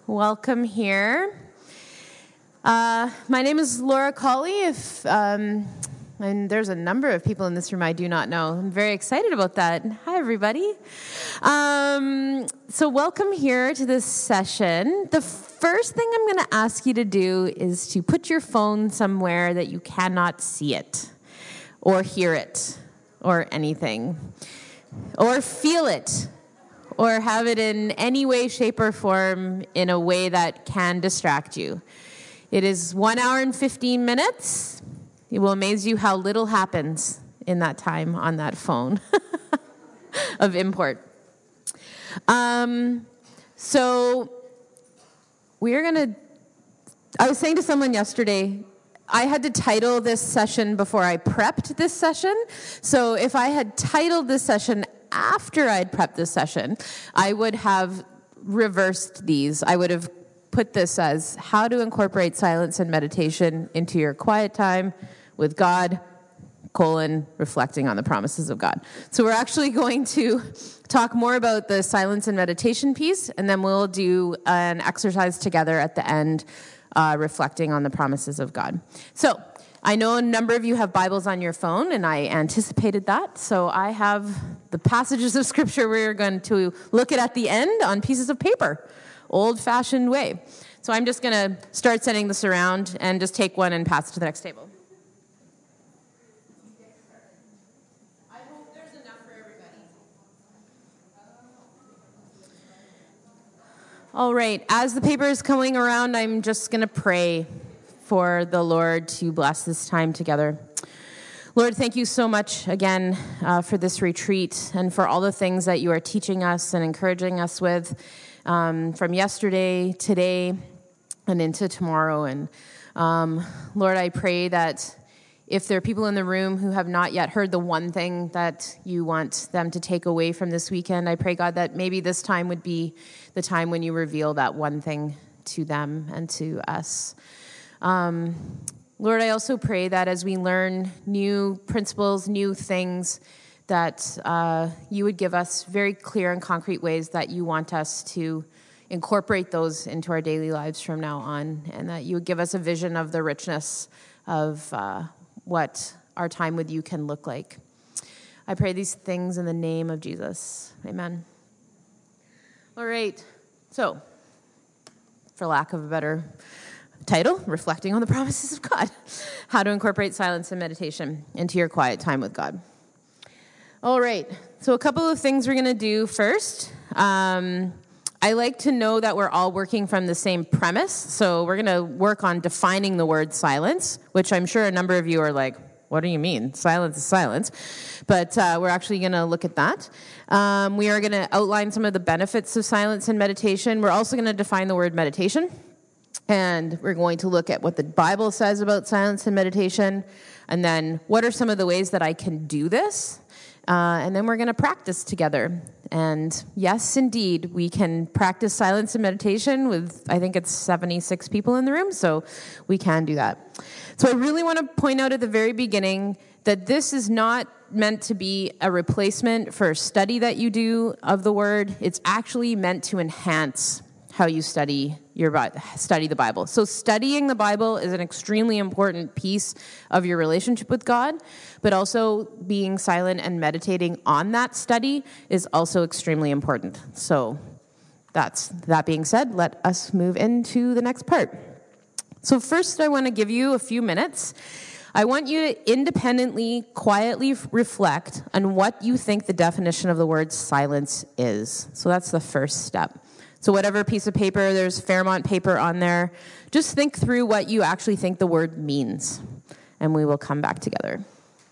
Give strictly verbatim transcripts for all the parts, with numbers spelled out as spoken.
Welcome here. Uh, my name is Laura Colley. If um, and there's a number of people in this room I do not know. I'm very excited about that. Hi, everybody. Um, so welcome here to this session. The first thing I'm going to ask you to do is to put your phone somewhere that you cannot see it or hear it or anything or feel it or have it in any way, shape, or form in a way that can distract you. It is one hour and fifteen minutes. It will amaze you how little happens in that time on that phone of import. Um, so we are going to, I was saying to someone yesterday, I had to title this session before I prepped this session. So if I had titled this session after I'd prepped this session, I would have reversed these. I would have put this as how to incorporate silence and meditation into your quiet time with God, colon, reflecting on the promises of God. So we're actually going to talk more about the silence and meditation piece, and then we'll do an exercise together at the end, uh, reflecting on the promises of God. So I know a number of you have Bibles on your phone, and I anticipated that. So I have the passages of Scripture we're going to look at at the end on pieces of paper, old-fashioned way. So I'm just going to start sending this around and just take one and pass it to the next table. I hope there's enough for everybody. All right, as the paper is coming around, I'm just going to pray for the Lord to bless this time together. Lord, thank you so much again uh, for this retreat and for all the things that you are teaching us and encouraging us with um, from yesterday, today, and into tomorrow. And um, Lord, I pray that if there are people in the room who have not yet heard the one thing that you want them to take away from this weekend, I pray, God, that maybe this time would be the time when you reveal that one thing to them and to us. Um, Lord, I also pray that as we learn new principles, new things, that uh, you would give us very clear and concrete ways that you want us to incorporate those into our daily lives from now on, and that you would give us a vision of the richness of uh, what our time with you can look like. I pray these things in the name of Jesus. Amen. All right. So, for lack of a better title, reflecting on the promises of God, how to incorporate silence and meditation into your quiet time with God. All right, so a couple of things we're going to do first. Um, I like to know that we're all working from the same premise, so we're going to work on defining the word silence, which I'm sure a number of you are like, what do you mean? Silence is silence. But uh, we're actually going to look at that. Um, we are going to outline some of the benefits of silence and meditation. We're also going to define the word meditation. And we're going to look at what the Bible says about silence and meditation, and then what are some of the ways that I can do this, uh, and then we're going to practice together. And yes, indeed, we can practice silence and meditation with, I think it's seventy-six people in the room, so we can do that. So I really want to point out at the very beginning that this is not meant to be a replacement for a study that you do of the Word. It's actually meant to enhance how you study your study the Bible. So studying the Bible is an extremely important piece of your relationship with God, but also being silent and meditating on that study is also extremely important. So that's that being said, let us move into the next part. So first, I want to give you a few minutes. I want you to independently, quietly reflect on what you think the definition of the word silence is. So that's the first step. So whatever piece of paper, there's Fairmont paper on there, just think through what you actually think the word means, and we will come back together.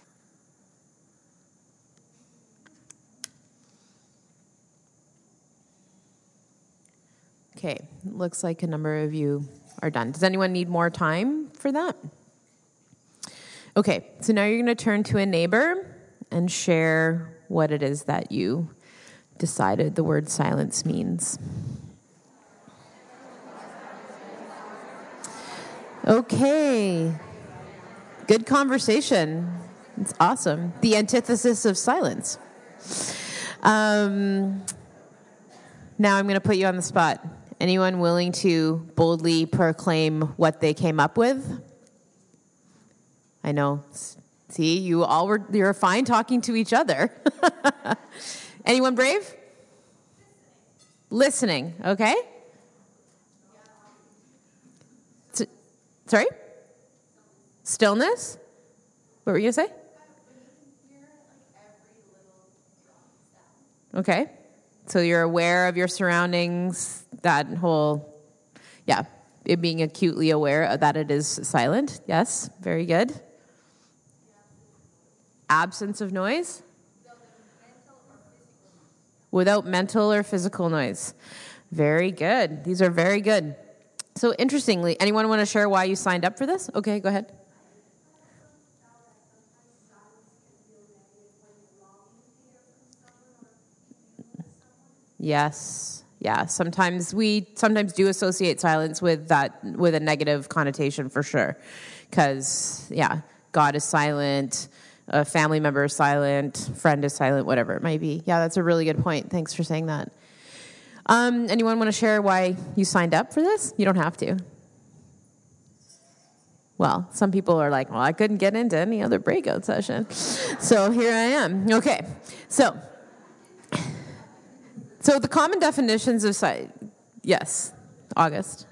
Okay, looks like a number of you are done. Does anyone need more time for that? Okay, so now you're going to turn to a neighbor and share what it is that you decided the word silence means. Okay, good conversation. It's awesome. The antithesis of silence. Um, now I'm going to put you on the spot. Anyone willing to boldly proclaim what they came up with? I know. See, you all were, you're fine talking to each other. Anyone brave? Listening, okay? S- Sorry? Stillness? What were you going to say? Okay. So you're aware of your surroundings, that whole, yeah, it being acutely aware that it is silent. Yes, very good. Absence of noise? Without mental or physical noise. Very good. These are very good. So interestingly, anyone want to share why you signed up for this? Okay, go ahead. Yes. Yeah. Sometimes we sometimes do associate silence with that, with a negative connotation for sure. Because, yeah, God is silent, a family member is silent, friend is silent, whatever it might be. Yeah, that's a really good point. Thanks for saying that. Um, anyone want to share why you signed up for this? You don't have to. Well, some people are like, well, I couldn't get into any other breakout session. So here I am. Okay. So, so the common definitions of silence. Yes, August.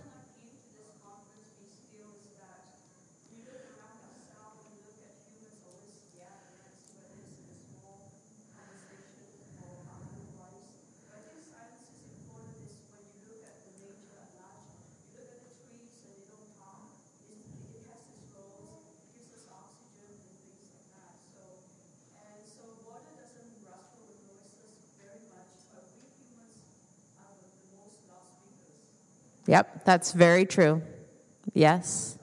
Yep, that's very true. Yes.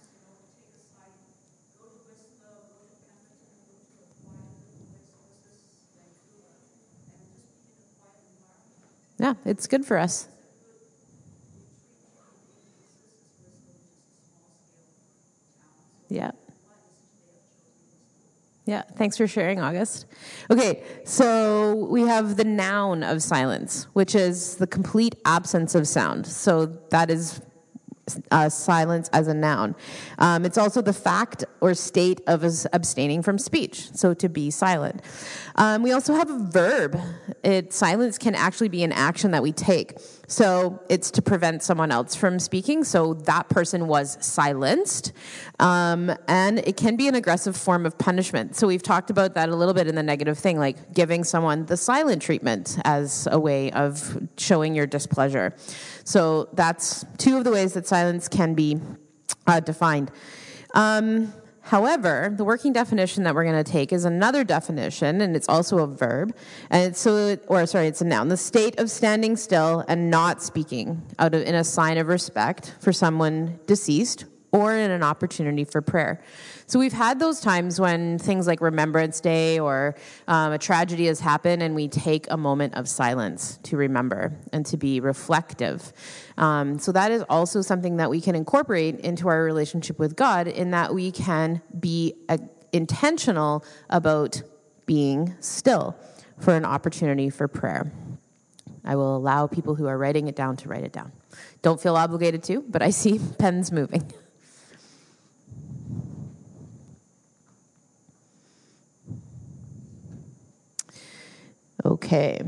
Yeah, it's good for us. Yeah. Yeah, thanks for sharing, August. Okay, so we have the noun of silence, which is the complete absence of sound. So that is uh, silence as a noun. Um, it's also the fact or state of abstaining from speech, so to be silent. Um, we also have a verb. It, silence can actually be an action that we take. So it's to prevent someone else from speaking. So that person was silenced. Um, and it can be an aggressive form of punishment. So we've talked about that a little bit in the negative thing, like giving someone the silent treatment as a way of showing your displeasure. So that's two of the ways that silence can be uh, defined. Um, However, the working definition that we're going to take is another definition, and it's also a verb, and it's so, or sorry, it's a noun. The state of standing still and not speaking out of in a sign of respect for someone deceased, or in an opportunity for prayer. So we've had those times when things like Remembrance Day or um, a tragedy has happened, and we take a moment of silence to remember and to be reflective. Um, so that is also something that we can incorporate into our relationship with God, in that we can be uh, intentional about being still for an opportunity for prayer. I will allow people who are writing it down to write it down. Don't feel obligated to, but I see pens moving. Okay.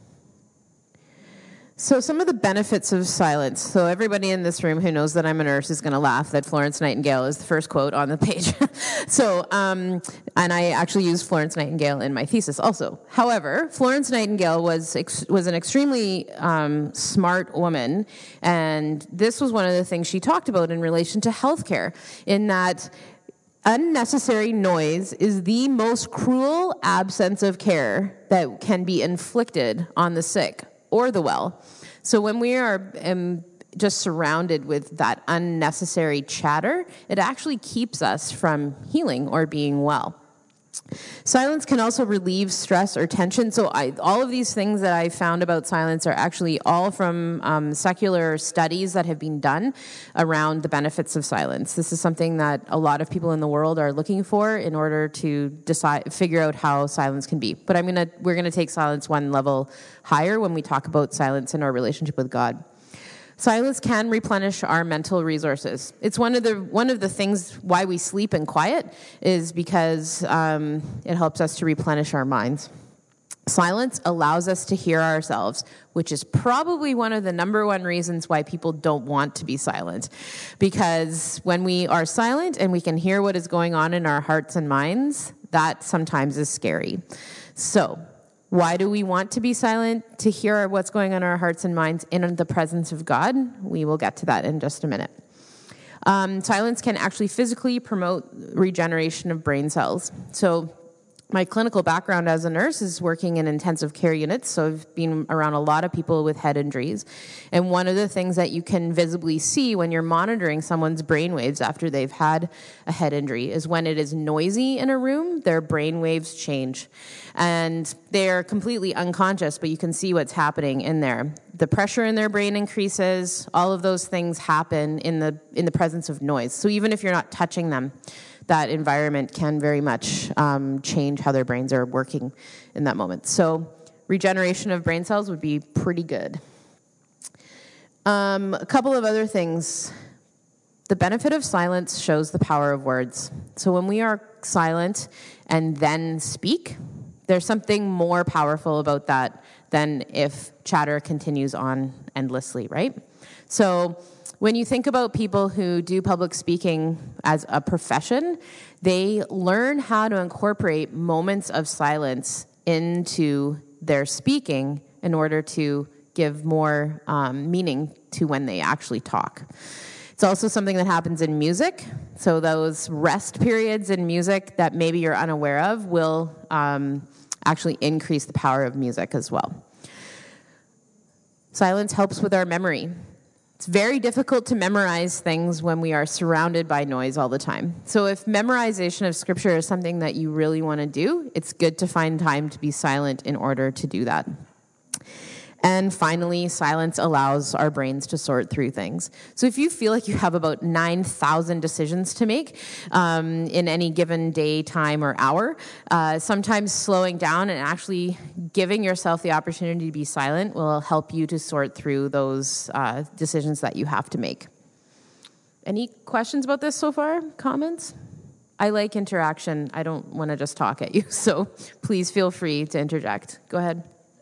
So some of the benefits of silence. So everybody in this room who knows that I'm a nurse is going to laugh that Florence Nightingale is the first quote on the page. so, um, and I actually used Florence Nightingale in my thesis also. However, Florence Nightingale was ex- was an extremely um, smart woman, and this was one of the things she talked about in relation to healthcare, in that unnecessary noise is the most cruel absence of care that can be inflicted on the sick or the well. So when we are um, just surrounded with that unnecessary chatter, it actually keeps us from healing or being well. Silence can also relieve stress or tension. So I, all of these things that I found about silence are actually all from um, secular studies that have been done around the benefits of silence. This is something that a lot of people in the world are looking for in order to decide, figure out how silence can be. But I'm gonna, we're gonna take silence one level higher when we talk about silence in our relationship with God. Silence can replenish our mental resources. It's one of the one of the things why we sleep in quiet is because um, it helps us to replenish our minds. Silence allows us to hear ourselves, which is probably one of the number one reasons why people don't want to be silent. Because when we are silent and we can hear what is going on in our hearts and minds, that sometimes is scary. So, why do we want to be silent? To hear what's going on in our hearts and minds in the presence of God. We will get to that in just a minute. Um, silence can actually physically promote regeneration of brain cells. So my clinical background as a nurse is working in intensive care units, so I've been around a lot of people with head injuries. And one of the things that you can visibly see when you're monitoring someone's brain waves after they've had a head injury is when it is noisy in a room, their brain waves change. And they're completely unconscious, but you can see what's happening in there. The pressure in their brain increases. All of those things happen in the in the presence of noise. So even if you're not touching them, that environment can very much um, change how their brains are working in that moment. So regeneration of brain cells would be pretty good. Um, a couple of other things. The benefit of silence shows the power of words. So when we are silent and then speak, there's something more powerful about that than if chatter continues on endlessly, right? So when you think about people who do public speaking as a profession, they learn how to incorporate moments of silence into their speaking in order to give more um, meaning to when they actually talk. It's also something that happens in music. So those rest periods in music that maybe you're unaware of will um, actually increase the power of music as well. Silence helps with our memory. It's very difficult to memorize things when we are surrounded by noise all the time. So if memorization of scripture is something that you really want to do, it's good to find time to be silent in order to do that. And finally, silence allows our brains to sort through things. So if you feel like you have about nine thousand decisions to make um, in any given day, time, or hour, uh, sometimes slowing down and actually giving yourself the opportunity to be silent will help you to sort through those uh, decisions that you have to make. Any questions about this so far? Comments? I like interaction. I don't want to just talk at you, so please feel free to interject. Go ahead.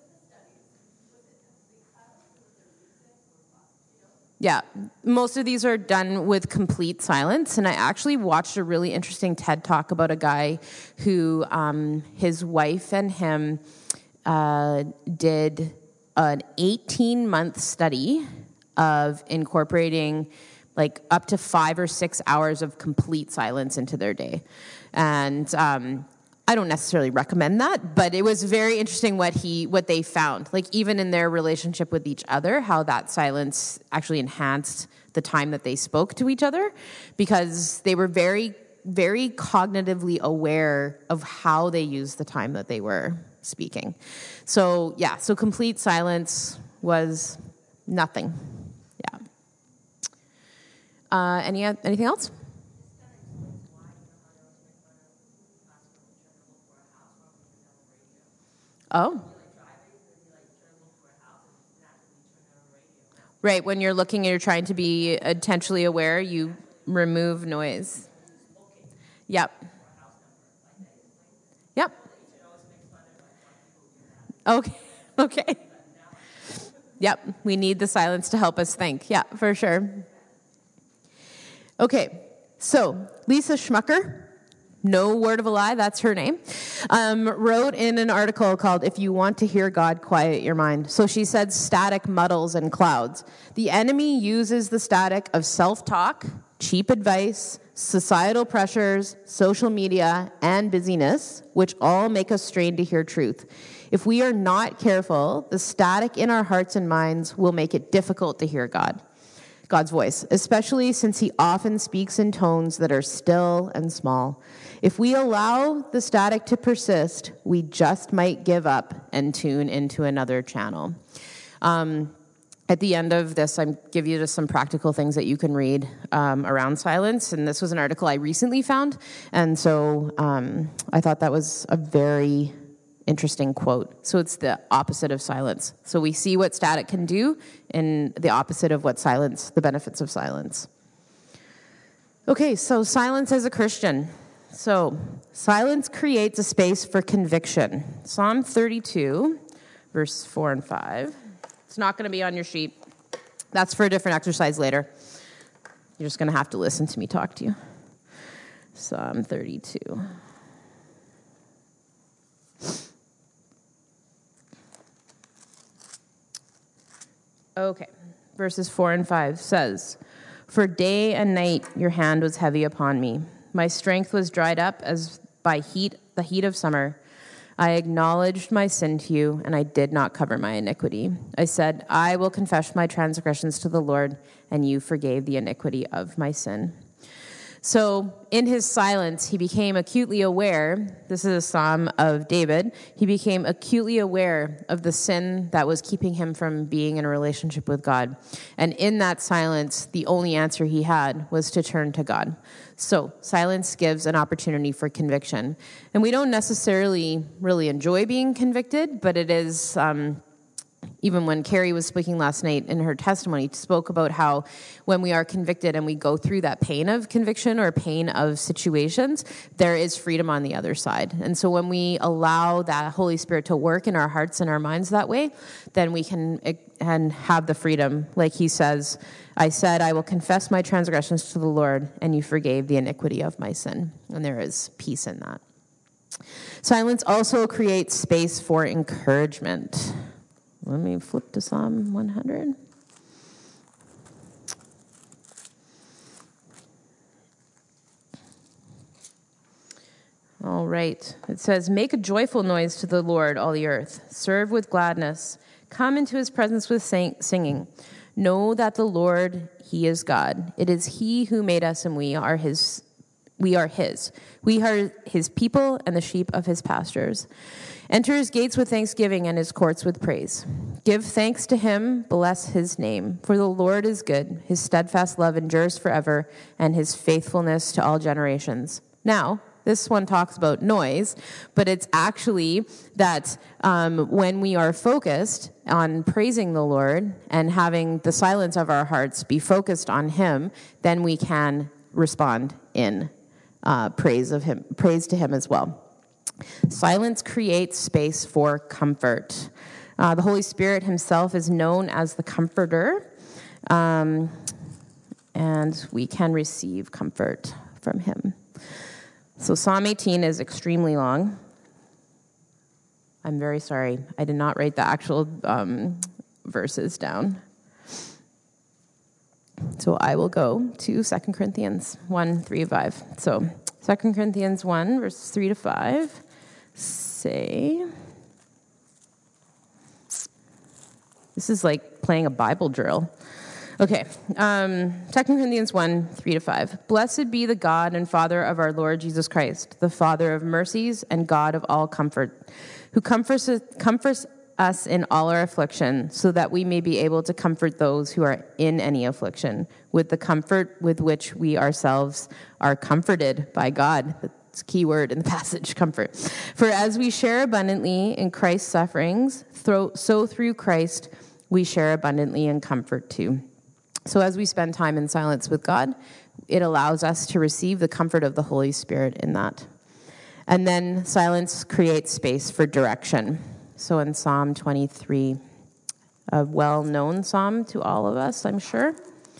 Yeah, most of these are done with complete silence, and I actually watched a really interesting TED Talk about a guy who, um, his wife and him uh, did an eighteen-month study of incorporating like up to five or six hours of complete silence into their day. And um, I don't necessarily recommend that, but it was very interesting what he what they found. Like even in their relationship with each other, how that silence actually enhanced the time that they spoke to each other, because they were very, very cognitively aware of how they used the time that they were speaking. So yeah, so complete silence was nothing. Yeah. Uh, any anything else? Oh. Right, when you're looking and you're trying to be intentionally aware, you remove noise. Yep. Yep. Okay. Okay. Yep, we need the silence to help us think. Yeah, for sure. Okay, so Lisa Schmucker, no word of a lie, that's her name, um, wrote in an article called "If You Want to Hear God, Quiet Your Mind." So she said static muddles and clouds. The enemy uses the static of self-talk, cheap advice, societal pressures, social media, and busyness, which all make us strain to hear truth. If we are not careful, the static in our hearts and minds will make it difficult to hear God. God's voice, especially since he often speaks in tones that are still and small. If we allow the static to persist, we just might give up and tune into another channel. Um, at the end of this, I'm give you just some practical things that you can read um, around silence. And this was an article I recently found. And so um, I thought that was a very interesting quote. So it's the opposite of silence. So we see what static can do and the opposite of what silence, the benefits of silence. Okay, so silence as a Christian. So silence creates a space for conviction. Psalm thirty-two, verse four and five. It's not going to be on your sheet. That's for a different exercise later. You're just going to have to listen to me talk to you. Psalm thirty-two. Okay, verses four and five says, "For day and night your hand was heavy upon me. My strength was dried up as by heat, the heat of summer. I acknowledged my sin to you, and I did not cover my iniquity. I said, I will confess my transgressions to the Lord, and you forgave the iniquity of my sin." So in his silence, he became acutely aware, this is a psalm of David, he became acutely aware of the sin that was keeping him from being in a relationship with God. And in that silence, the only answer he had was to turn to God. So silence gives an opportunity for conviction. And we don't necessarily really enjoy being convicted, but it is... Um, Even when Carrie was speaking last night in her testimony, spoke about how when we are convicted and we go through that pain of conviction or pain of situations, there is freedom on the other side. And so when we allow that Holy Spirit to work in our hearts and our minds that way, then we can and have the freedom. Like he says, I said, I will confess my transgressions to the Lord, and you forgave the iniquity of my sin. And there is peace in that. Silence also creates space for encouragement. Let me flip to Psalm one hundred. All right. It says, "Make a joyful noise to the Lord, all the earth. Serve with gladness. Come into his presence with sing- singing. Know that the Lord, he is God. It is he who made us, and we are his. We are his. We are his people and the sheep of his pastures. Enter his gates with thanksgiving and his courts with praise. Give thanks to him, bless his name. For the Lord is good, his steadfast love endures forever, and his faithfulness to all generations." Now, this one talks about noise, but it's actually that um, when we are focused on praising the Lord and having the silence of our hearts be focused on him, then we can respond in uh, praise of him, praise to him as well. Silence creates space for comfort. Uh, the Holy Spirit himself is known as the Comforter, um, and we can receive comfort from him. So Psalm eighteen is extremely long. I'm very sorry. I did not write the actual um, verses down. So I will go to Second Corinthians one, three to five. So Second Corinthians one, verses three to five. Say, this is like playing a Bible drill. Okay, um, Second Corinthians one, three to five. "Blessed be the God and Father of our Lord Jesus Christ, the Father of mercies and God of all comfort, who comforts, comforts us in all our affliction, so that we may be able to comfort those who are in any affliction, with the comfort with which we ourselves are comforted by God." It's a key word in the passage, comfort. "For as we share abundantly in Christ's sufferings, so through Christ we share abundantly in comfort too." So as we spend time in silence with God, it allows us to receive the comfort of the Holy Spirit in that. And then silence creates space for direction. So in Psalm twenty-three, a well-known psalm to all of us, I'm sure,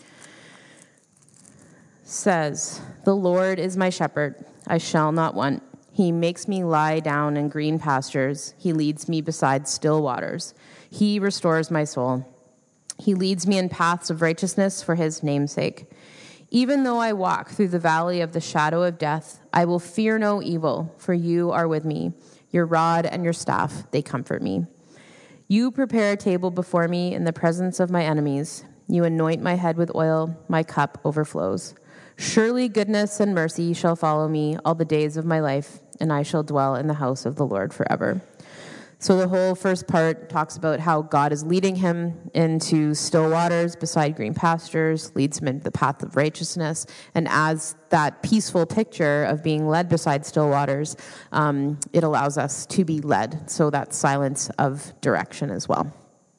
says, "The Lord is my shepherd, I shall not want. He makes me lie down in green pastures. He leads me beside still waters. He restores my soul. He leads me in paths of righteousness for his name's sake. Even though I walk through the valley of the shadow of death, I will fear no evil, for you are with me. Your rod and your staff, they comfort me. You prepare a table before me in the presence of my enemies. You anoint my head with oil, my cup overflows. Surely goodness and mercy shall follow me all the days of my life, and I shall dwell in the house of the Lord forever." So the whole first part talks about how God is leading him into still waters beside green pastures, leads him into the path of righteousness. And as that peaceful picture of being led beside still waters, um, it allows us to be led. So that silence of direction as well.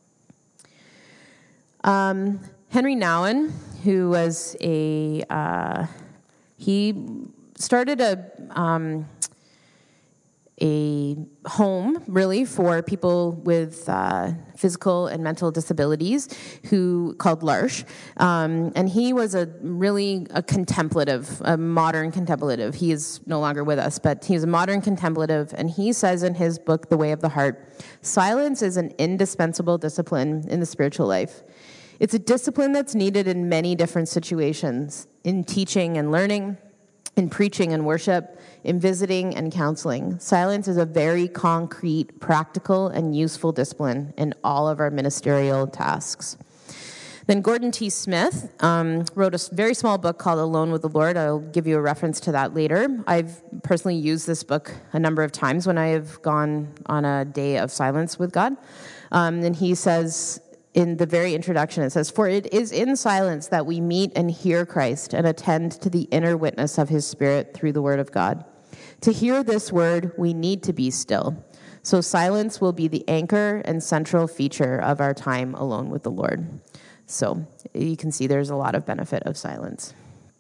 Um, Henry Nouwen, who was a, uh, he started a... Um, a home, really, for people with uh, physical and mental disabilities who called L'Arche. Um, and he was a really a contemplative, a modern contemplative. He is no longer with us, but he's a modern contemplative. And he says in his book, The Way of the Heart, silence is an indispensable discipline in the spiritual life. It's a discipline that's needed in many different situations, in teaching and learning, in preaching and worship, in visiting and counseling. Silence is a very concrete, practical, and useful discipline in all of our ministerial tasks. Then Gordon T. Smith um, wrote a very small book called Alone with the Lord. I'll give you a reference to that later. I've personally used this book a number of times when I have gone on a day of silence with God. Um, and he says, in the very introduction, it says, "For it is in silence that we meet and hear Christ and attend to the inner witness of his Spirit through the word of God. To hear this word, we need to be still. So silence will be the anchor and central feature of our time alone with the Lord." So you can see there's a lot of benefit of silence.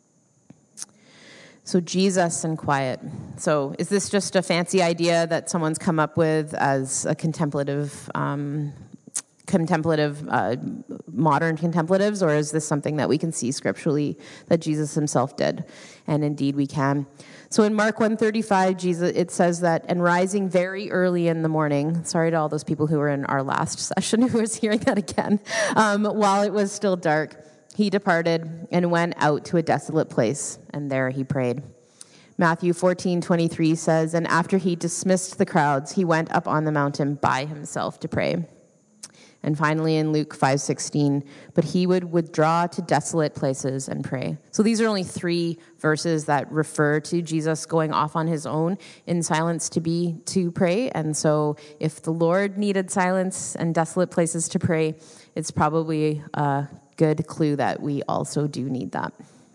So Jesus and quiet. So is this just a fancy idea that someone's come up with as a contemplative um contemplative, uh, modern contemplatives, or is this something that we can see scripturally that Jesus himself did? And indeed we can. So in Mark one thirty-five, Jesus, it says that, "And rising very early in the morning," sorry to all those people who were in our last session who was hearing that again, um, "while it was still dark, he departed and went out to a desolate place, and there he prayed." Matthew fourteen twenty-three says, "And after he dismissed the crowds, he went up on the mountain by himself to pray." And finally in Luke five sixteen, "But he would withdraw to desolate places and pray." So these are only three verses that refer to Jesus going off on his own in silence to be to pray. And so if the Lord needed silence and desolate places to pray, it's probably a good clue that we also do need that.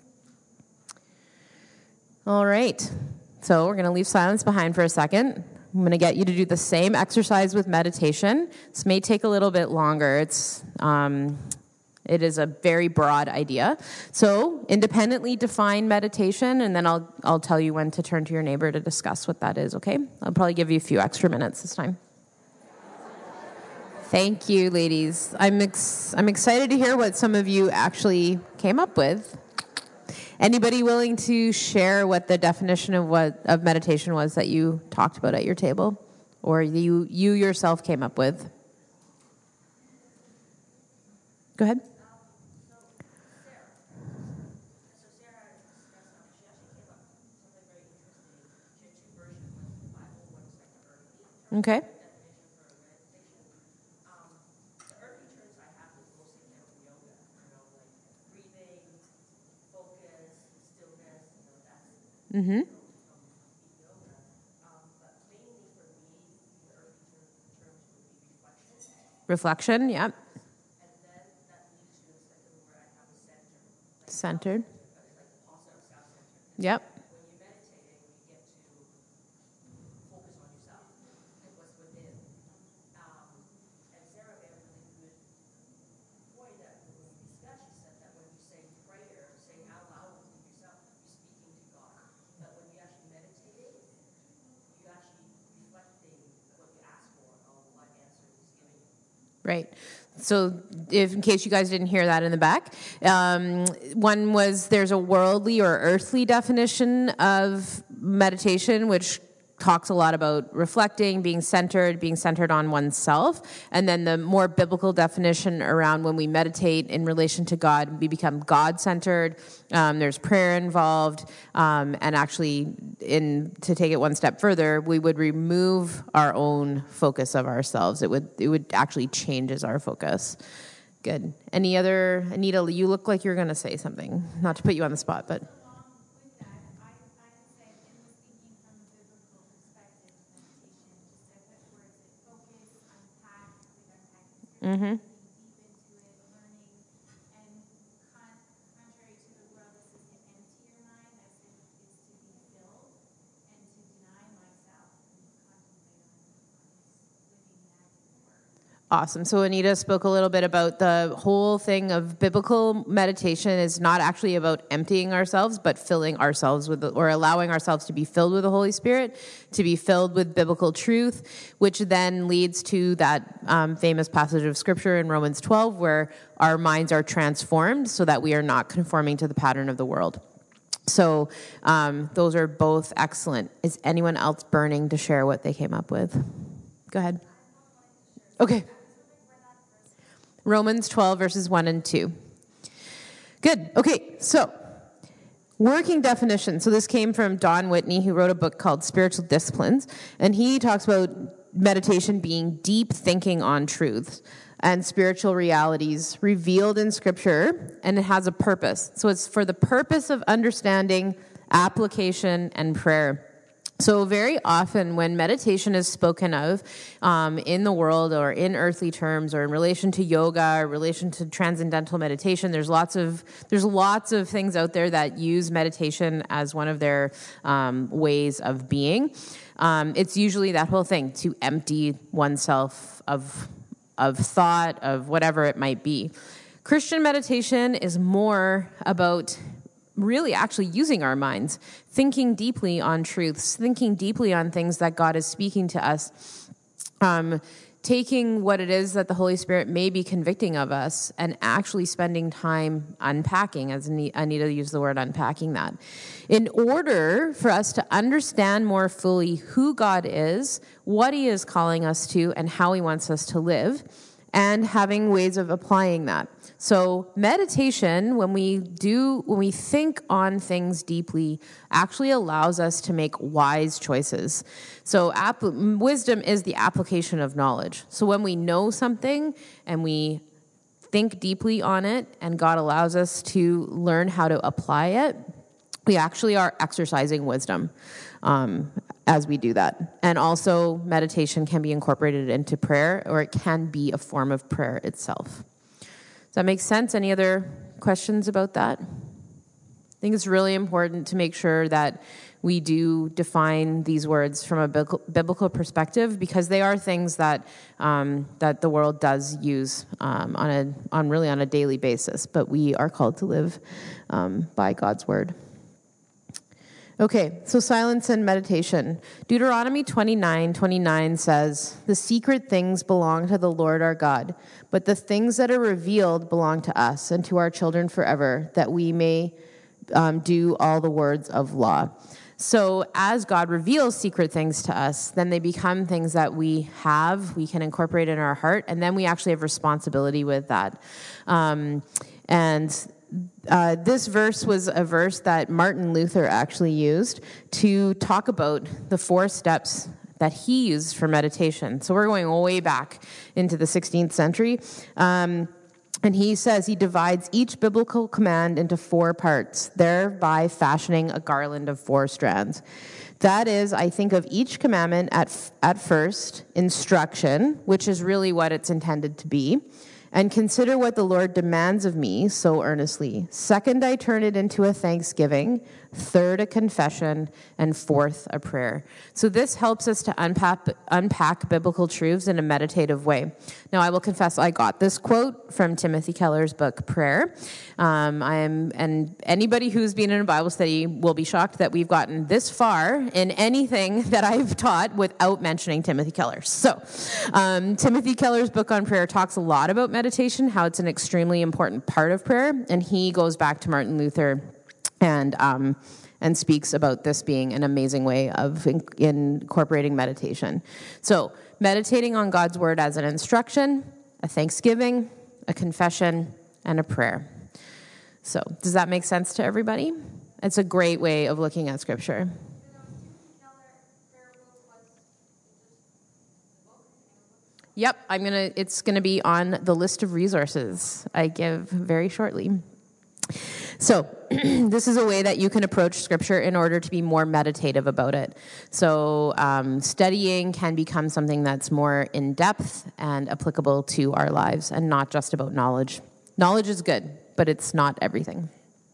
All right. So we're going to leave silence behind for a second. I'm going to get you to do the same exercise with meditation. This may take a little bit longer. It's um, it is a very broad idea. So independently define meditation, and then I'll I'll tell you when to turn to your neighbor to discuss what that is. Okay? I'll probably give you a few extra minutes this time. Thank you, ladies. I'm ex- I'm excited to hear what some of you actually came up with. Anybody willing to share what the definition of what of meditation was that you talked about at your table, or you you yourself came up with? Go ahead. Okay. Mm-hmm. Reflection, yeah. Centered. Yep. Right. So if, in case you guys didn't hear that in the back, um, one was there's a worldly or earthly definition of meditation, which talks a lot about reflecting, being centered, being centered on oneself. And then the more biblical definition around when we meditate in relation to God, we become God-centered. Um, there's prayer involved. Um, and actually, in to take it one step further, we would remove our own focus of ourselves. It would it would actually changes our focus. Good. Any other, Anita, you look like you're going to say something. Not to put you on the spot, but... Mm-hmm. Awesome. So Anita spoke a little bit about the whole thing of biblical meditation is not actually about emptying ourselves, but filling ourselves with, the, or allowing ourselves to be filled with the Holy Spirit, to be filled with biblical truth, which then leads to that um, famous passage of Scripture in Romans twelve, where our minds are transformed so that we are not conforming to the pattern of the world. So um, those are both excellent. Is anyone else burning to share what they came up with? Go ahead. Okay. Romans twelve, verses one and two. Good. Okay, so working definition. So this came from Don Whitney, who wrote a book called Spiritual Disciplines, and he talks about meditation being deep thinking on truths and spiritual realities revealed in Scripture, and it has a purpose. So it's for the purpose of understanding, application, and prayer. So very often when meditation is spoken of um, in the world or in earthly terms or in relation to yoga or relation to transcendental meditation, there's lots of there's lots of things out there that use meditation as one of their um, ways of being. Um, it's usually that whole thing, to empty oneself of of thought, of whatever it might be. Christian meditation is more about really actually using our minds, thinking deeply on truths, thinking deeply on things that God is speaking to us, um, taking what it is that the Holy Spirit may be convicting of us and actually spending time unpacking, as Anita used the word unpacking that, in order for us to understand more fully who God is, what he is calling us to, and how he wants us to live, and having ways of applying that. So meditation, when we do, when we think on things deeply, actually allows us to make wise choices. So app- wisdom is the application of knowledge. So when we know something and we think deeply on it, and God allows us to learn how to apply it, we actually are exercising wisdom um, as we do that. And also, meditation can be incorporated into prayer, or it can be a form of prayer itself. Does that make sense? Any other questions about that? I think it's really important to make sure that we do define these words from a biblical perspective, because they are things that um, that the world does use um, on a on really on a daily basis. But we are called to live um, by God's word. Okay, so silence and meditation. Deuteronomy twenty-nine twenty-nine says, "The secret things belong to the Lord our God, but the things that are revealed belong to us and to our children forever, that we may um, do all the words of law." So as God reveals secret things to us, then they become things that we have, we can incorporate in our heart, and then we actually have responsibility with that. Um, and Uh, this verse was a verse that Martin Luther actually used to talk about the four steps that he used for meditation. So we're going way back into the sixteenth century. Um, and he says he divides each biblical command into four parts, thereby fashioning a garland of four strands. That is, I think of each commandment at, at first, instruction, which is really what it's intended to be. And consider what the Lord demands of me so earnestly. Second, I turn it into a thanksgiving. Third, a confession. And fourth, a prayer. So this helps us to unpack, unpack biblical truths in a meditative way. Now, I will confess I got this quote from Timothy Keller's book, Prayer. Um, I am, and anybody who's been in a Bible study will be shocked that we've gotten this far in anything that I've taught without mentioning Timothy Keller. So, um, Timothy Keller's book on prayer talks a lot about meditation, how it's an extremely important part of prayer, and he goes back to Martin Luther and um, and speaks about this being an amazing way of in, incorporating meditation. So, meditating on God's word as an instruction, a thanksgiving, a confession, and a prayer. So, does that make sense to everybody? It's a great way of looking at Scripture. Yep, I'm gonna. It's gonna be on the list of resources I give very shortly. So this is a way that you can approach Scripture in order to be more meditative about it. So um, studying can become something that's more in-depth and applicable to our lives and not just about knowledge. Knowledge is good, but it's not everything.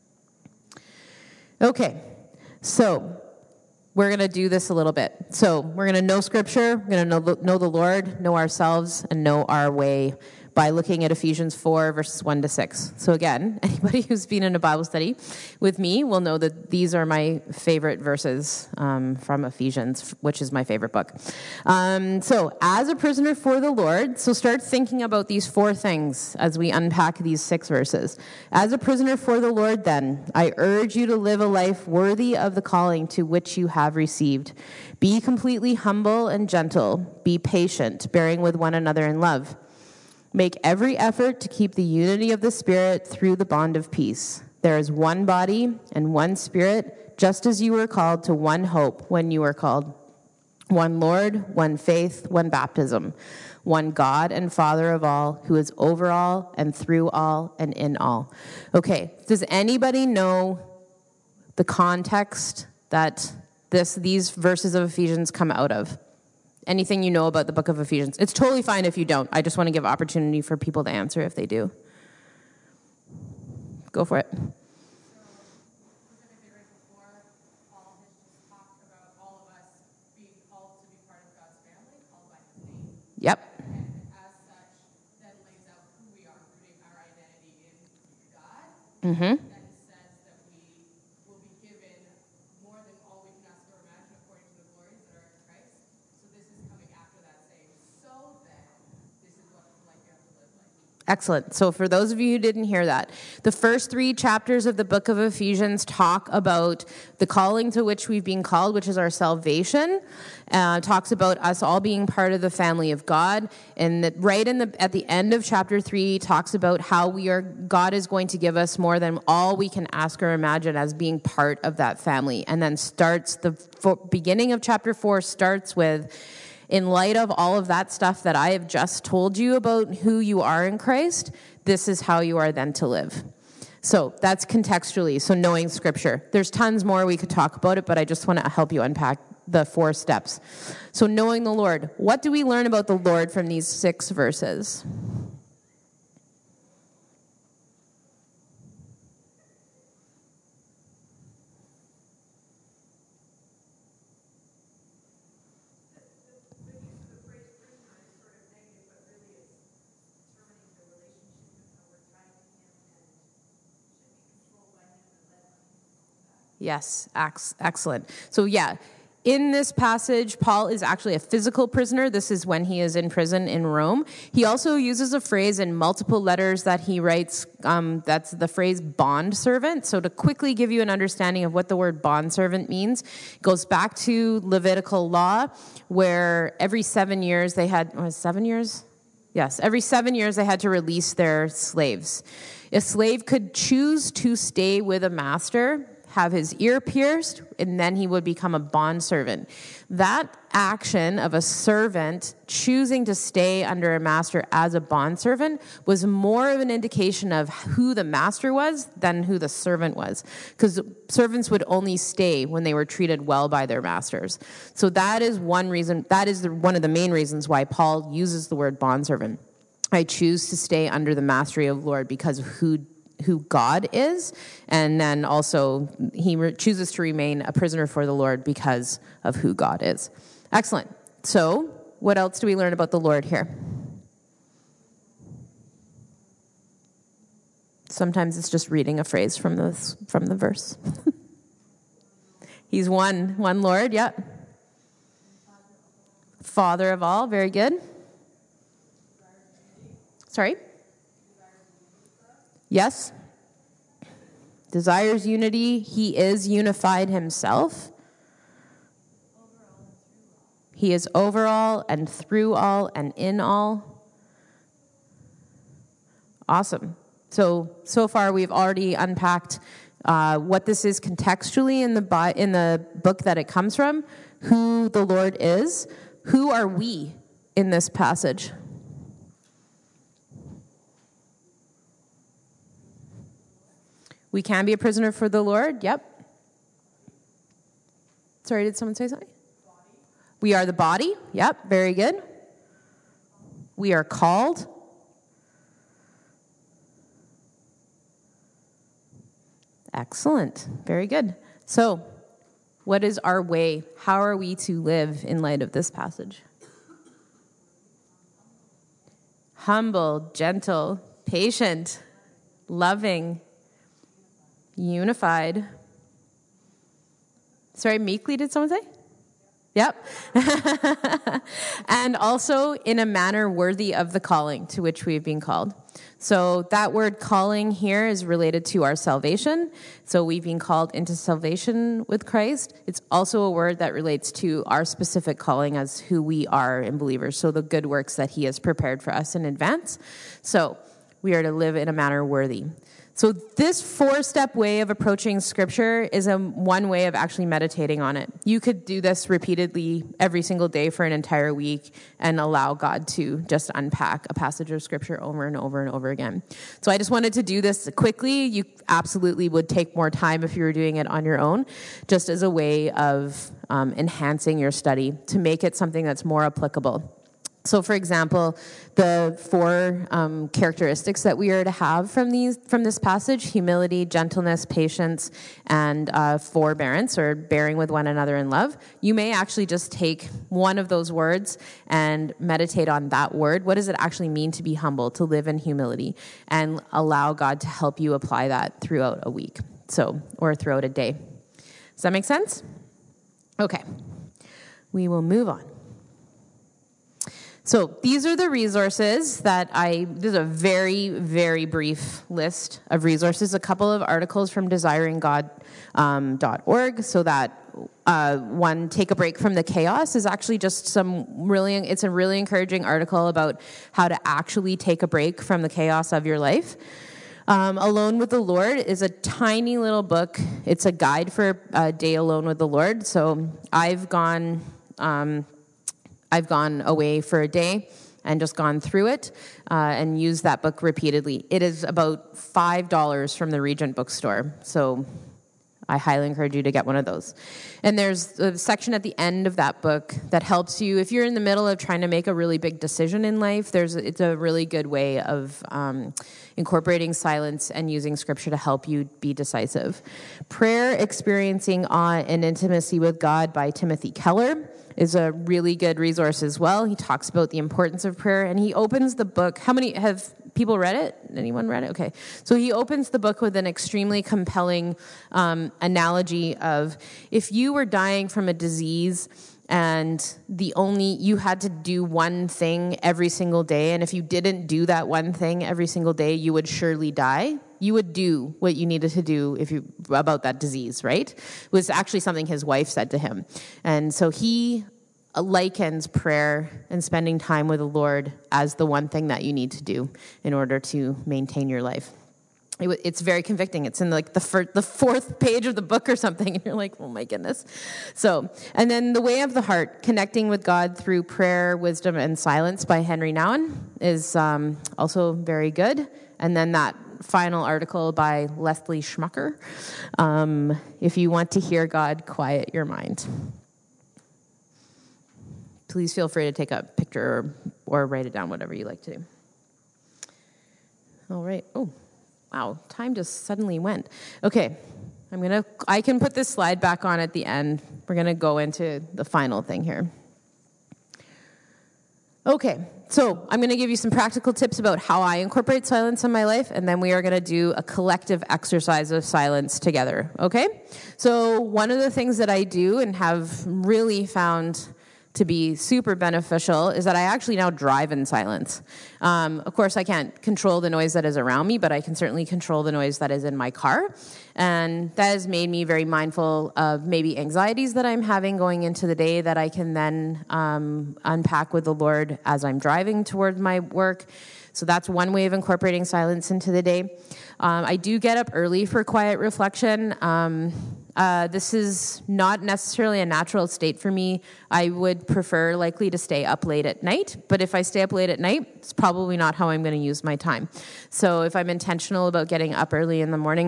Okay, so we're going to do this a little bit. So we're going to know Scripture, we're going to know the, know the Lord, know ourselves, and know our way by looking at Ephesians four, verses one to six. So again, anybody who's been in a Bible study with me will know that these are my favorite verses um, from Ephesians, which is my favorite book. Um, so as a prisoner for the Lord, so start thinking about these four things as we unpack these six verses. As a prisoner for the Lord, then, I urge you to live a life worthy of the calling to which you have received. Be completely humble and gentle. Be patient, bearing with one another in love. Make every effort to keep the unity of the Spirit through the bond of peace. There is one body and one Spirit, just as you were called to one hope when you were called. One Lord, one faith, one baptism. One God and Father of all, who is over all and through all and in all. Okay, does anybody know the context that this these verses of Ephesians come out of? Anything you know about the book of Ephesians? It's totally fine if you don't. I just want to give opportunity for people to answer if they do. Go for it. Yep. And as such, that lays out who we are, rooting our identity in God. Mm-hmm. Then it says that we will be given more than all we can ask or imagine according to the glories that are in Christ. So this is coming after that saying, so then this is what like you have to live like. Excellent. So for those of you who didn't hear that, the first three chapters of the book of Ephesians talk about the calling to which we've been called, which is our salvation. Uh, talks about us all being part of the family of God. And that right in the at the end of chapter three talks about how we are God is going to give us more than all we can ask or imagine as being part of that family. And then starts the for, beginning of chapter four starts with, in light of all of that stuff that I have just told you about who you are in Christ, this is how you are then to live. So that's contextually, so knowing Scripture. There's tons more we could talk about it, but I just want to help you unpack the four steps. So knowing the Lord. What do we learn about the Lord from these six verses? Yes, excellent. So yeah, in this passage, Paul is actually a physical prisoner. This is when he is in prison in Rome. He also uses a phrase in multiple letters that he writes. Um, that's the phrase bond servant. So to quickly give you an understanding of what the word bond servant means, it goes back to Levitical law, where every seven years they had, was it seven years? Yes, every seven years they had to release their slaves. A slave could choose to stay with a master, have his ear pierced, and then he would become a bondservant. That action of a servant choosing to stay under a master as a bondservant was more of an indication of who the master was than who the servant was, because servants would only stay when they were treated well by their masters. So that is one reason, that is the, one of the main reasons why Paul uses the word bondservant. I choose to stay under the mastery of the Lord because of who who God is, and then also he re- chooses to remain a prisoner for the Lord because of who God is. Excellent. So, what else do we learn about the Lord here? Sometimes it's just reading a phrase from the from the verse. He's one, one Lord, yeah. Father of all, very good. Sorry? Yes. Desires unity. He is unified himself. He is over all and through all and in all. Awesome. So, so far we've already unpacked uh, what this is contextually in the bi- in the book that it comes from, who the Lord is. Who are we in this passage? We can be a prisoner for the Lord. Yep. Sorry, did someone say something? Body. We are the body. Yep, very good. We are called. Excellent. Very good. So, what is our way? How are we to live in light of this passage? Humble, gentle, patient, loving, unified. Sorry, meekly, did someone say? Yep. And also in a manner worthy of the calling to which we have been called. So that word calling here is related to our salvation. So we've been called into salvation with Christ. It's also a word that relates to our specific calling as who we are in believers. So the good works that he has prepared for us in advance. So we are to live in a manner worthy. So this four-step way of approaching Scripture is a one way of actually meditating on it. You could do this repeatedly every single day for an entire week and allow God to just unpack a passage of Scripture over and over and over again. So I just wanted to do this quickly. You absolutely would take more time if you were doing it on your own, just as a way of um, enhancing your study to make it something that's more applicable. So, for example, the four um, characteristics that we are to have from these from this passage: humility, gentleness, patience, and uh, forbearance, or bearing with one another in love. You may actually just take one of those words and meditate on that word. What does it actually mean to be humble, to live in humility, and allow God to help you apply that throughout a week, so or throughout a day. Does that make sense? Okay, we will move on. So these are the resources that I, this is a very, very brief list of resources, a couple of articles from desiring god dot org. Um, so that uh, one, Take a Break from the Chaos, is actually just some really, it's a really encouraging article about how to actually take a break from the chaos of your life. Um, Alone with the Lord is a tiny little book. It's a guide for a day alone with the Lord. So I've gone... Um, I've gone away for a day and just gone through it uh, and used that book repeatedly. It is about five dollars from the Regent bookstore, so I highly encourage you to get one of those. And there's a section at the end of that book that helps you, if you're in the middle of trying to make a really big decision in life, there's it's a really good way of um, incorporating silence and using Scripture to help you be decisive. Prayer, Experiencing Awe and Intimacy with God by Timothy Keller is a really good resource as well. He talks about the importance of prayer, and he opens the book. How many have people read it? Anyone read it? Okay. So he opens the book with an extremely compelling um, analogy of if you were dying from a disease and the only, you had to do one thing every single day, and if you didn't do that one thing every single day, you would surely die. You would do what you needed to do if you about that disease, right? It was actually something his wife said to him. And so he likens prayer and spending time with the Lord as the one thing that you need to do in order to maintain your life. It, it's very convicting. It's in like the first, the fourth page of the book or something, and you're like, oh my goodness. So, and then The Way of the Heart, Connecting with God Through Prayer, Wisdom, and Silence by Henry Nouwen is um, also very good. And then that final article by Leslie Schmucker, um, If You Want to Hear God, Quiet Your Mind. Please feel free to take a picture or, or write it down, whatever you like to do. All right. Oh, wow. Time just suddenly went. Okay. I'm going to, I can put this slide back on at the end. We're going to go into the final thing here. Okay. So I'm going to give you some practical tips about how I incorporate silence in my life, and then we are going to do a collective exercise of silence together. Okay? So one of the things that I do and have really found to be super beneficial is that I actually now drive in silence. Um, of course, I can't control the noise that is around me, but I can certainly control the noise that is in my car. And that has made me very mindful of maybe anxieties that I'm having going into the day that I can then um, unpack with the Lord as I'm driving toward my work. So that's one way of incorporating silence into the day. Um, I do get up early for quiet reflection. Um, uh, this is not necessarily a natural state for me. I would prefer likely to stay up late at night, but if I stay up late at night, it's probably not how I'm going to use my time. So if I'm intentional about getting up early in the morning,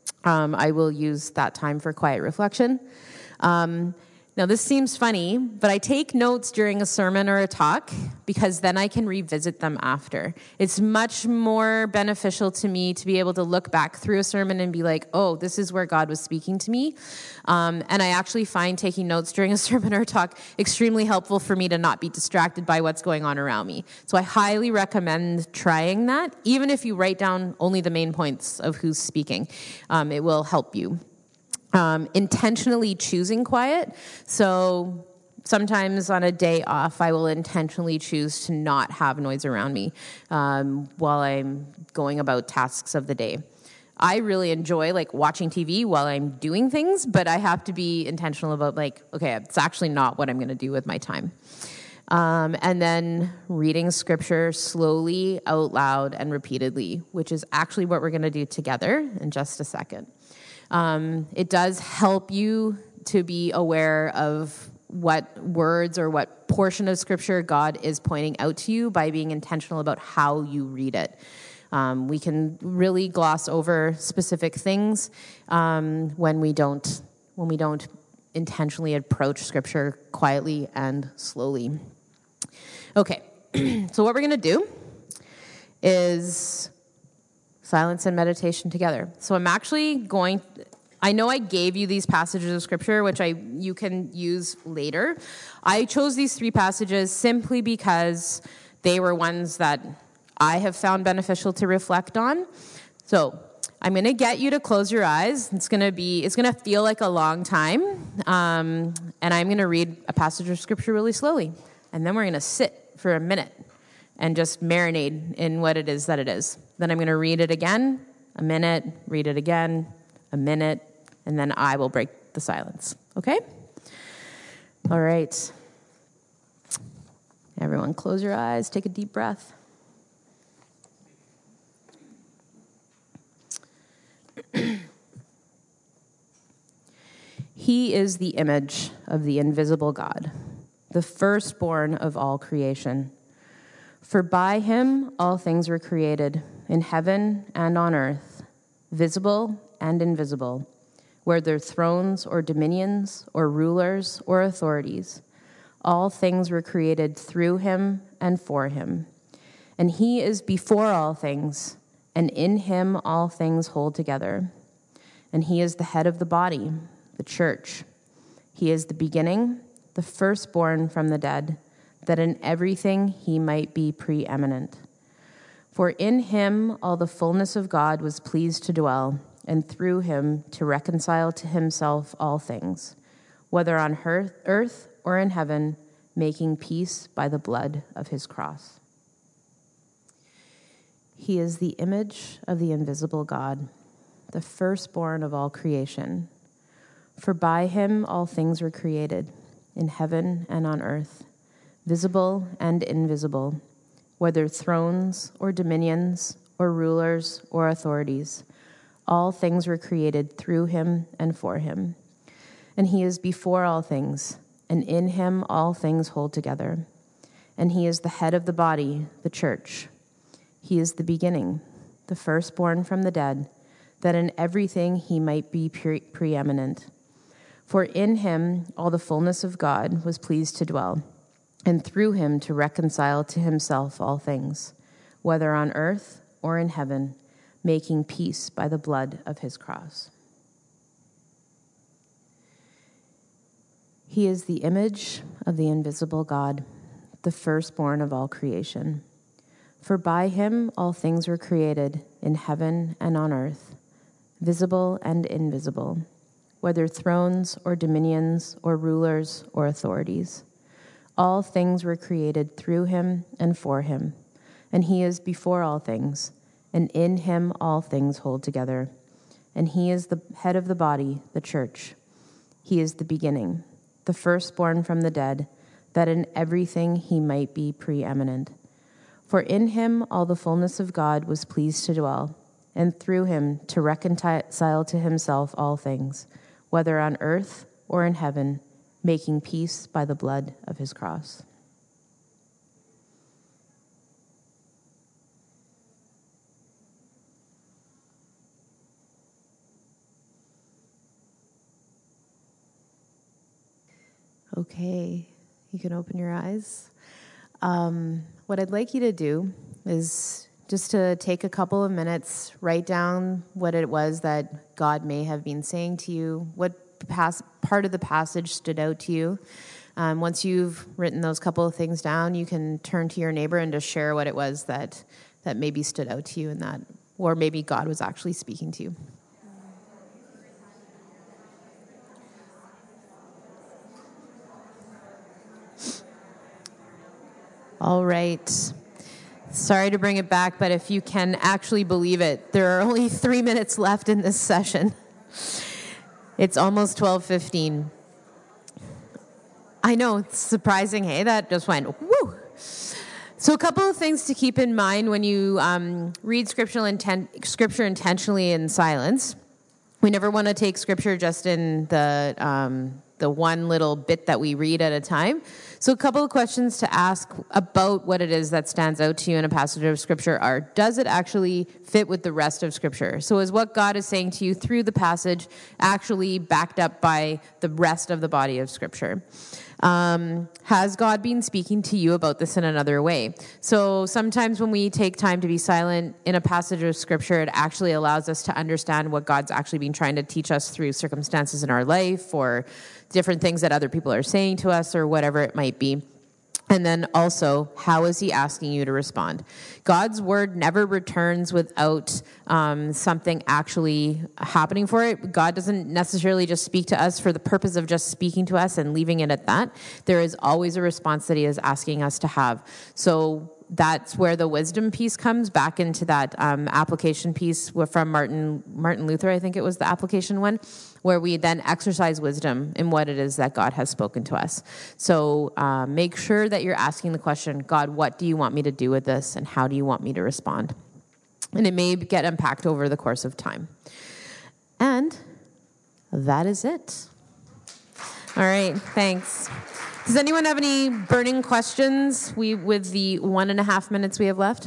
um, I will use that time for quiet reflection. Um, Now, this seems funny, but I take notes during a sermon or a talk because then I can revisit them after. It's much more beneficial to me to be able to look back through a sermon and be like, oh, this is where God was speaking to me. Um, and I actually find taking notes during a sermon or a talk extremely helpful for me to not be distracted by what's going on around me. So I highly recommend trying that, even if you write down only the main points of who's speaking. Um, it will help you. Um, intentionally choosing quiet. So sometimes on a day off, I will intentionally choose to not have noise around me um, while I'm going about tasks of the day. I really enjoy like watching T V while I'm doing things, but I have to be intentional about like, okay, it's actually not what I'm going to do with my time. Um, and then reading scripture slowly, out loud, and repeatedly, which is actually what we're going to do together in just a second. Um, it does help you to be aware of what words or what portion of scripture God is pointing out to you by being intentional about how you read it. Um, we can really gloss over specific things um, when we don't when we don't intentionally approach scripture quietly and slowly. Okay, so what we're going to do is silence and meditation together. So I'm actually going, I know I gave you these passages of scripture, which I you can use later. I chose these three passages simply because they were ones that I have found beneficial to reflect on. So I'm going to get you to close your eyes. It's going to be, it's going to feel like a long time. Um, and I'm going to read a passage of scripture really slowly. And then we're going to sit for a minute and just marinate in what it is that it is. Then I'm going to read it again, a minute, read it again, a minute, and then I will break the silence. Okay? All right. Everyone close your eyes, take a deep breath. He is the image of the invisible God, the firstborn of all creation. For by him all things were created, in heaven and on earth, visible and invisible, whether thrones or dominions or rulers or authorities. All things were created through him and for him. And he is before all things, and in him all things hold together. And he is the head of the body, the church. He is the beginning, the firstborn from the dead, that in everything he might be preeminent. For in him all the fullness of God was pleased to dwell, and through him to reconcile to himself all things, whether on earth or in heaven, making peace by the blood of his cross. He is the image of the invisible God, the firstborn of all creation. For by him all things were created, in heaven and on earth, visible and invisible, whether thrones or dominions or rulers or authorities. All things were created through him and for him. And he is before all things, and in him all things hold together. And he is the head of the body, the church. He is the beginning, the firstborn from the dead, that in everything he might be pre- preeminent. For in him all the fullness of God was pleased to dwell, and through him to reconcile to himself all things, whether on earth or in heaven, making peace by the blood of his cross. He is the image of the invisible God, the firstborn of all creation. For by him all things were created, in heaven and on earth, visible and invisible, whether thrones or dominions or rulers or authorities. All things were created through him and for him, and he is before all things, and in him all things hold together. And he is the head of the body, the church. He is the beginning, the firstborn from the dead, that in everything he might be preeminent. For in him all the fullness of God was pleased to dwell, and through him to reconcile to himself all things, whether on earth or in heaven, making peace by the blood of his cross. Okay, you can open your eyes. Um, what I'd like you to do is just to take a couple of minutes, write down what it was that God may have been saying to you, what pas- part of the passage stood out to you. Um, once you've written those couple of things down, you can turn to your neighbor and just share what it was that, that maybe stood out to you in that, or maybe God was actually speaking to you. All right. Sorry to bring it back, but if you can actually believe it, there are only three minutes left in this session. It's almost twelve fifteen. I know, it's surprising, hey? That just went, woo! So a couple of things to keep in mind when you um, read scriptural intent, scripture intentionally in silence. We never want to take scripture just in the um, the one little bit that we read at a time. So a couple of questions to ask about what it is that stands out to you in a passage of scripture are, does it actually fit with the rest of scripture? So is what God is saying to you through the passage actually backed up by the rest of the body of scripture? Um, has God been speaking to you about this in another way? So sometimes when we take time to be silent in a passage of scripture, it actually allows us to understand what God's actually been trying to teach us through circumstances in our life or different things that other people are saying to us or whatever it might be. And then also, how is he asking you to respond? God's word never returns without um, something actually happening for it. God doesn't necessarily just speak to us for the purpose of just speaking to us and leaving it at that. There is always a response that he is asking us to have. So that's where the wisdom piece comes back into that um, application piece from Martin Martin Luther, I think it was the application one, where we then exercise wisdom in what it is that God has spoken to us. So uh, make sure that you're asking the question, God, what do you want me to do with this, and how do you want me to respond? And it may get unpacked over the course of time. And that is it. All right, thanks. Does anyone have any burning questions we with the one and a half minutes we have left?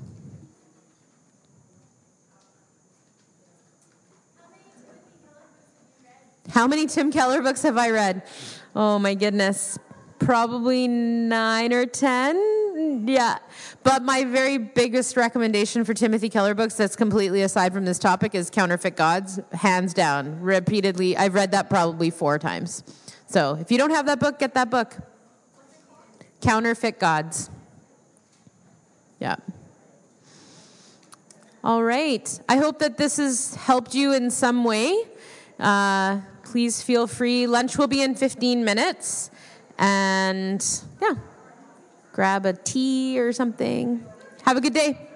How many Tim Keller books have I read? Oh my goodness. Probably nine or ten. Yeah. But my very biggest recommendation for Timothy Keller books that's completely aside from this topic is Counterfeit Gods. Hands down. Repeatedly. I've read that probably four times. So if you don't have that book, get that book. Counterfeit Gods. Yeah. All right. I hope that this has helped you in some way. Uh, please feel free. Lunch will be in fifteen minutes. And yeah, grab a tea or something. Have a good day.